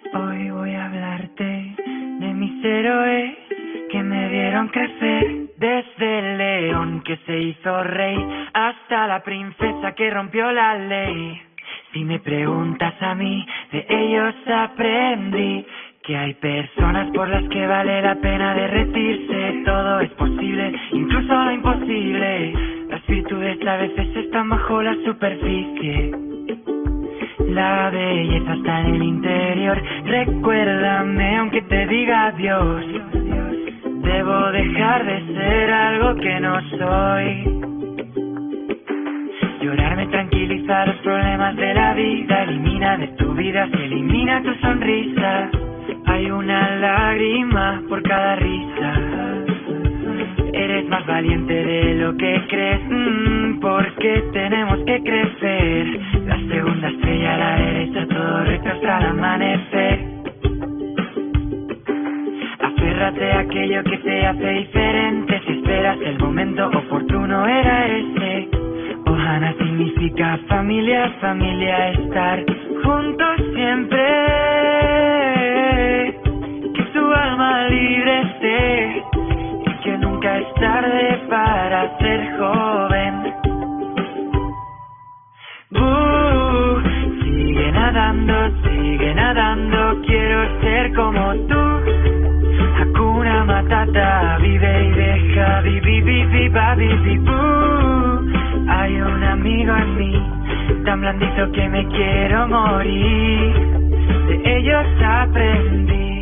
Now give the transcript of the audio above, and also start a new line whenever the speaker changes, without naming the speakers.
Hoy voy a hablarte de mis héroes que me vieron crecer. Desde el león que se hizo rey hasta la princesa que rompió la ley. Si me preguntas a mí, de ellos aprendí que hay personas por las que vale la pena derretirse. Todo es posible, incluso lo imposible. Las virtudes a veces están bajo la superficie. La belleza está en el interior. Recuérdame aunque te diga adiós. Debo dejar de ser algo que no soy. Llorar me tranquiliza los problemas de la vida. Elimina de tu vida, se elimina tu sonrisa. Hay una lágrima por cada risa. Eres más valiente de lo que crees, porque tenemos que crecer. La segunda estrella a la derecha, todo recto hasta el amanecer. Aférrate a aquello que te hace diferente. Si esperas el momento oportuno era ese. Ohana significa familia, familia, estar juntos siempre. Que tu alma libre esté y que nunca es tarde para ser joven. Sigue nadando, quiero ser como tú. Hakuna Matata, vive y deja, hay un amigo en mí, tan blandito que me quiero morir. De ellos aprendí.